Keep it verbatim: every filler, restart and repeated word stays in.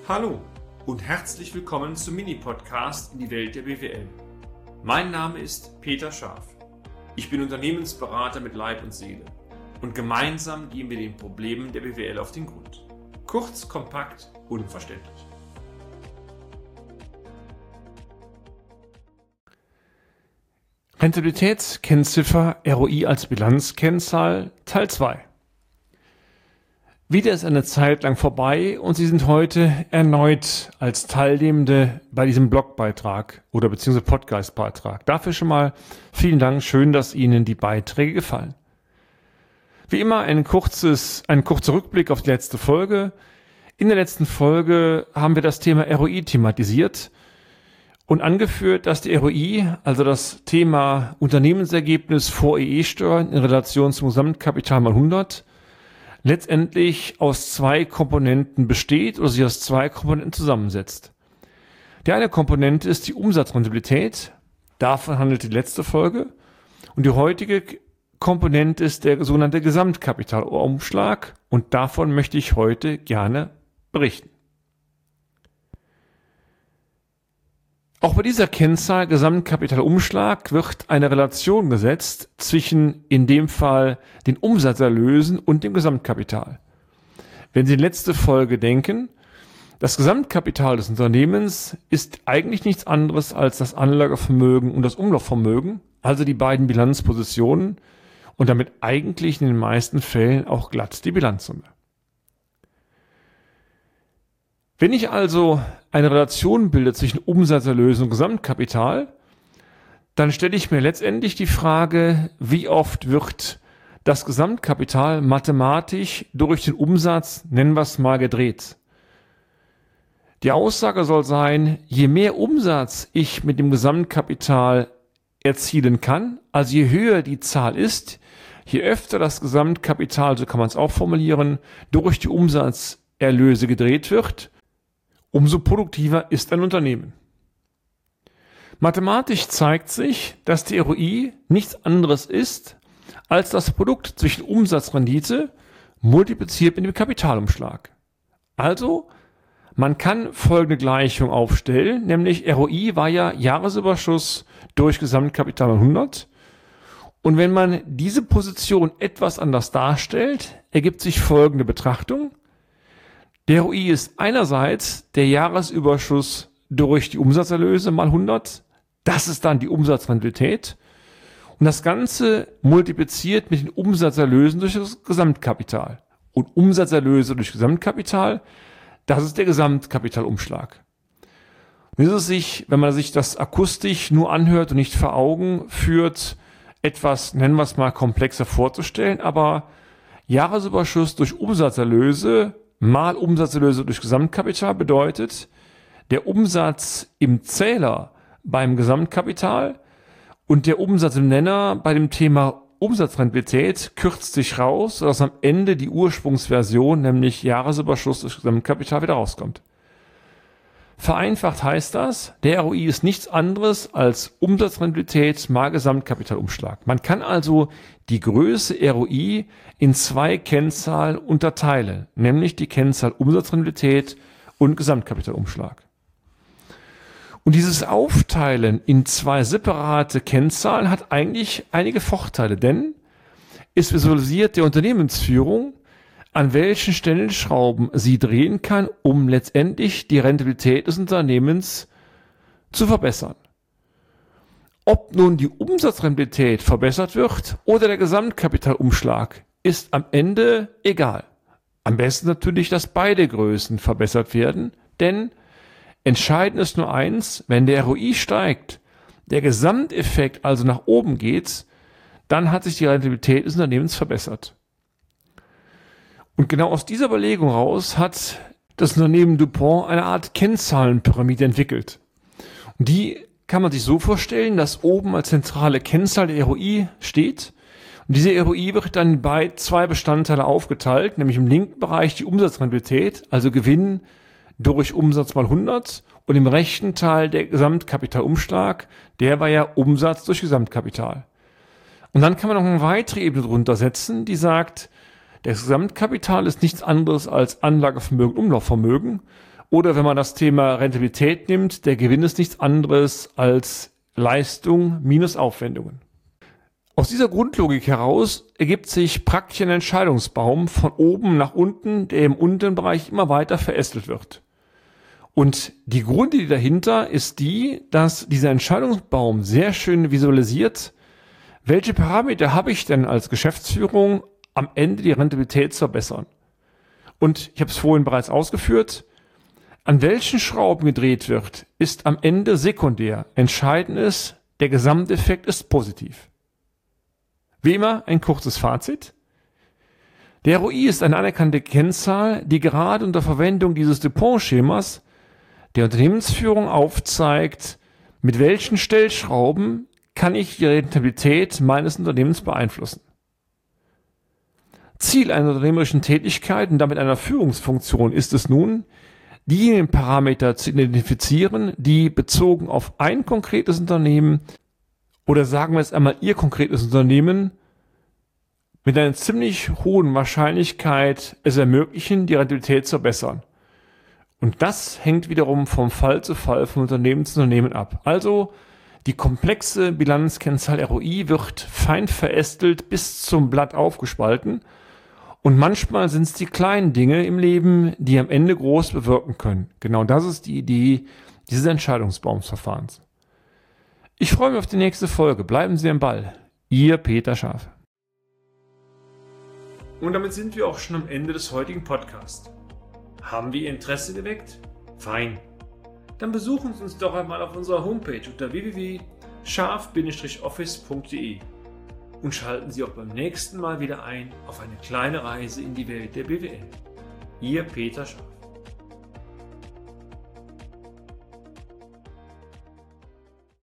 Hallo und herzlich willkommen zum Mini-Podcast in die Welt der B W L. Mein Name ist Peter Scharf. Ich bin Unternehmensberater mit Leib und Seele und gemeinsam gehen wir den Problemen der B W L auf den Grund. Kurz, kompakt, unverständlich. Rentabilitätskennziffer R O I als Bilanzkennzahl Teil zwei. Wieder ist eine Zeit lang vorbei und Sie sind heute erneut als Teilnehmende bei diesem Blogbeitrag oder beziehungsweise Podcastbeitrag. Dafür schon mal vielen Dank, schön, dass Ihnen die Beiträge gefallen. Wie immer ein kurzes, ein kurzer Rückblick auf die letzte Folge. In der letzten Folge haben wir das Thema R O I thematisiert und angeführt, dass die R O I, also das Thema Unternehmensergebnis vor E E-Steuern in Relation zum Gesamtkapital mal hundert, letztendlich aus zwei Komponenten besteht oder sich aus zwei Komponenten zusammensetzt. Die eine Komponente ist die Umsatzrentabilität, davon handelt die letzte Folge, und die heutige Komponente ist der sogenannte Gesamtkapitalumschlag und davon möchte ich heute gerne berichten. Auch bei dieser Kennzahl Gesamtkapitalumschlag wird eine Relation gesetzt zwischen in dem Fall den Umsatzerlösen und dem Gesamtkapital. Wenn Sie in die letzte Folge denken, das Gesamtkapital des Unternehmens ist eigentlich nichts anderes als das Anlagevermögen und das Umlaufvermögen, also die beiden Bilanzpositionen und damit eigentlich in den meisten Fällen auch glatt die Bilanzsumme. Wenn ich also eine Relation bilde zwischen Umsatzerlösen und Gesamtkapital, dann stelle ich mir letztendlich die Frage, wie oft wird das Gesamtkapital mathematisch durch den Umsatz, nennen wir es mal, gedreht. Die Aussage soll sein, je mehr Umsatz ich mit dem Gesamtkapital erzielen kann, also je höher die Zahl ist, je öfter das Gesamtkapital, so kann man es auch formulieren, durch die Umsatzerlöse gedreht wird, umso produktiver ist ein Unternehmen. Mathematisch zeigt sich, dass die R O I nichts anderes ist als das Produkt zwischen Umsatzrendite multipliziert mit dem Kapitalumschlag. Also, man kann folgende Gleichung aufstellen, nämlich R O I war ja Jahresüberschuss durch Gesamtkapital mal hundert. Und wenn man diese Position etwas anders darstellt, ergibt sich folgende Betrachtung. Der R O I ist einerseits der Jahresüberschuss durch die Umsatzerlöse mal hundert. Das ist dann die Umsatzrentabilität. Und das Ganze multipliziert mit den Umsatzerlösen durch das Gesamtkapital. Und Umsatzerlöse durch Gesamtkapital, das ist der Gesamtkapitalumschlag. Und ist es sich, wenn man sich das akustisch nur anhört und nicht vor Augen führt, etwas, nennen wir es mal, komplexer vorzustellen. Aber Jahresüberschuss durch Umsatzerlöse mal Umsatzerlöse durch Gesamtkapital bedeutet, der Umsatz im Zähler beim Gesamtkapital und der Umsatz im Nenner bei dem Thema Umsatzrentabilität kürzt sich raus, sodass am Ende die Ursprungsversion, nämlich Jahresüberschuss durch Gesamtkapital, wieder rauskommt. Vereinfacht heißt das, der R O I ist nichts anderes als Umsatzrentabilität mal Gesamtkapitalumschlag. Man kann also die Größe R O I in zwei Kennzahlen unterteilen, nämlich die Kennzahl Umsatzrentabilität und Gesamtkapitalumschlag. Und dieses Aufteilen in zwei separate Kennzahlen hat eigentlich einige Vorteile, denn es visualisiert der Unternehmensführung, an welchen Stellschrauben sie drehen kann, um letztendlich die Rentabilität des Unternehmens zu verbessern. Ob nun die Umsatzrentabilität verbessert wird oder der Gesamtkapitalumschlag, ist am Ende egal. Am besten natürlich, dass beide Größen verbessert werden, denn entscheidend ist nur eins, wenn der R O I steigt, der Gesamteffekt also nach oben geht, dann hat sich die Rentabilität des Unternehmens verbessert. Und genau aus dieser Überlegung raus hat das Unternehmen DuPont eine Art Kennzahlenpyramide entwickelt. Und die kann man sich so vorstellen, dass oben als zentrale Kennzahl der R O I steht. Und diese R O I wird dann bei zwei Bestandteile aufgeteilt, nämlich im linken Bereich die Umsatzrentabilität, also Gewinn durch Umsatz mal hundert, und im rechten Teil der Gesamtkapitalumschlag, der war ja Umsatz durch Gesamtkapital. Und dann kann man noch eine weitere Ebene drunter setzen, die sagt, das Gesamtkapital ist nichts anderes als Anlagevermögen, Umlaufvermögen Oder wenn man das Thema Rentabilität nimmt, der Gewinn ist nichts anderes als Leistung minus Aufwendungen. Aus dieser Grundlogik heraus ergibt sich praktisch ein Entscheidungsbaum von oben nach unten, der im unteren Bereich immer weiter verästelt wird. Und die Grundidee dahinter ist die, dass dieser Entscheidungsbaum sehr schön visualisiert, welche Parameter habe ich denn als Geschäftsführung am Ende die Rentabilität zu verbessern. Und ich habe es vorhin bereits ausgeführt, an welchen Schrauben gedreht wird, ist am Ende sekundär. Entscheidend ist, der Gesamteffekt ist positiv. Wie immer ein kurzes Fazit. Der R O I ist eine anerkannte Kennzahl, die gerade unter Verwendung dieses DuPont-Schemas der Unternehmensführung aufzeigt, mit welchen Stellschrauben kann ich die Rentabilität meines Unternehmens beeinflussen. Ziel einer unternehmerischen Tätigkeit und damit einer Führungsfunktion ist es nun, diejenigen Parameter zu identifizieren, die bezogen auf ein konkretes Unternehmen oder sagen wir es einmal Ihr konkretes Unternehmen mit einer ziemlich hohen Wahrscheinlichkeit es ermöglichen, die Rentabilität zu verbessern. Und das hängt wiederum vom Fall zu Fall, von Unternehmen zu Unternehmen ab. Also die komplexe Bilanzkennzahl R O I wird fein verästelt bis zum Blatt aufgespalten. Und manchmal sind es die kleinen Dinge im Leben, die am Ende groß bewirken können. Genau das ist die Idee dieses Entscheidungsbaumsverfahrens. Ich freue mich auf die nächste Folge. Bleiben Sie am Ball. Ihr Peter Scharf. Und damit sind wir auch schon am Ende des heutigen Podcasts. Haben wir Ihr Interesse geweckt? Fein. Dann besuchen Sie uns doch einmal auf unserer Homepage unter w w w punkt scharf Bindestrich office punkt d e und schalten Sie auch beim nächsten Mal wieder ein auf eine kleine Reise in die Welt der B W L. Ihr Peter Scharf.